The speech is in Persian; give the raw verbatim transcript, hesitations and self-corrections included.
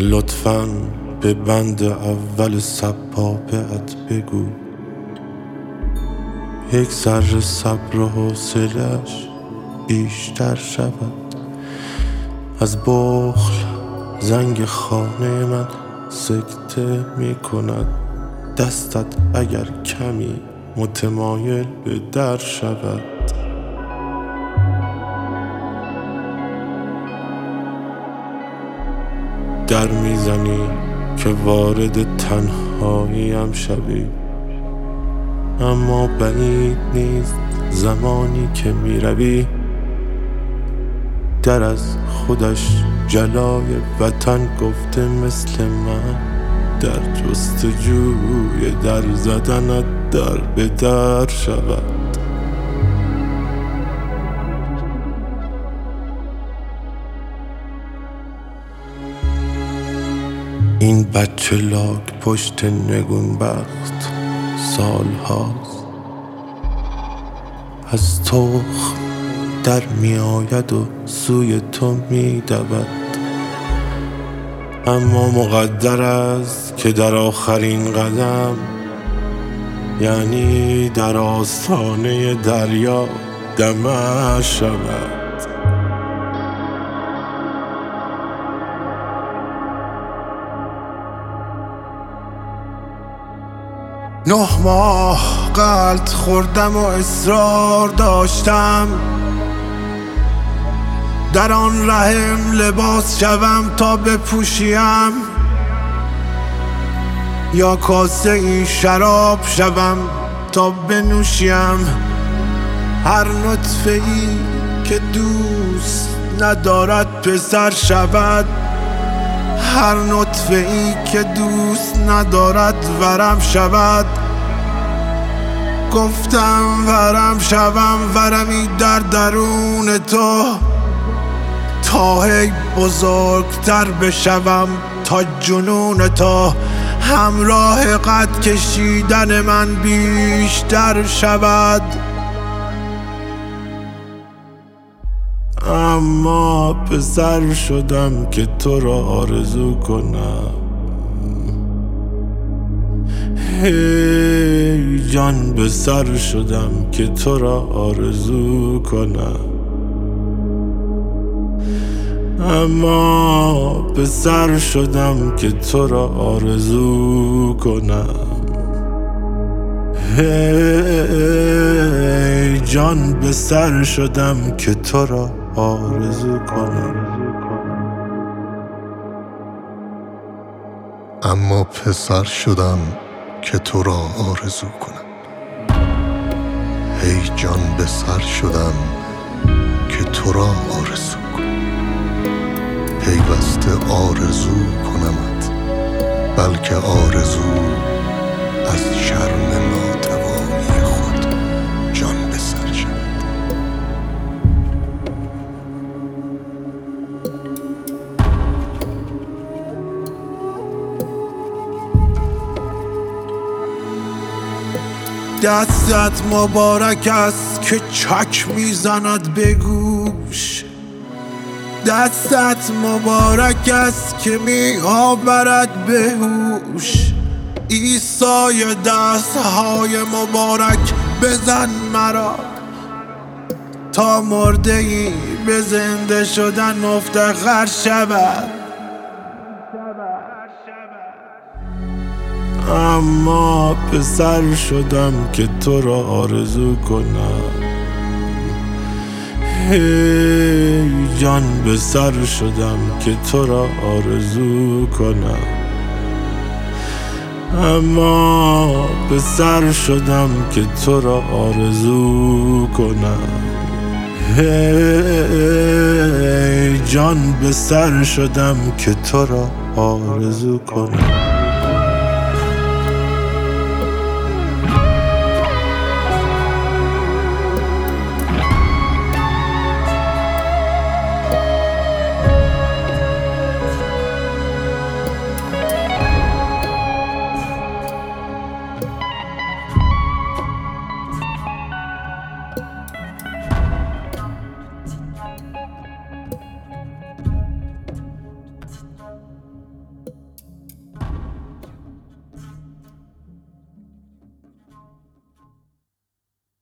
لطفاً به بند اول سبابه‌ات بگو یک ذره صبر و حوصله‌اش بیشتر شود. از بخل زنگ خانه من سکته می کند. دستت اگر کمی متمایل به در شود. در میزنی که وارد تنهاییم شوی، اما بعید نیست زمانی که می روی در از خودش جلای وطن گفته مثل من، در جستجوی در زدنت در به در شود. این بچه لاک پشت نگونبخت سال هاست از تخم در می آید و سوی تو می دود، اما مقدر است که در آخرین قدم، یعنی در آستانه دریا، دمر شود. نه ماه غلط خوردم و اصرار داشتم در آن رحم لباس شوم تا بپوشیم، یا کاسه ای شراب شوم تا بنوشیم. هر نطفه ای که دوست ندارد پسر شود، هر نطفه ای که دوست ندارد ورم شود. گفتم ورم شوم، ورمی در درون تو، تا هی بزرگتر بشوم تا جنون تو، همراه قد کشیدن من بیشتر شود. اما پسر شدم که تو را آرزو کنم. هی جان به سر شدم که تو را آرزو کنم. اما پسر شدم که تو را آرزو کنم. هی جان به سر شدم که تو را آرزو کنم. اما پسر شدم که تو را آرزو کنم. هی جان به سر شدم که تو را آرزو کنم. پیوسته آرزو کنمت، بلکه آرزو از شرم ناتوانی خود جان به سر شود. دستت مبارک است که چک میزند به گوش، دستت مبارک است که می آورد به هوش. عیسای دستهای مبارک بزن مرا، تا مرده ای به زنده شدن مفتخر شود. اما پسر شدم که تو را آرزو کنم. هی جان به سر شدم که تو را آرزو کنم. اما پسر شدم که تو را آرزو کنم. هی جان به سر شدم که تو را آرزو کنم.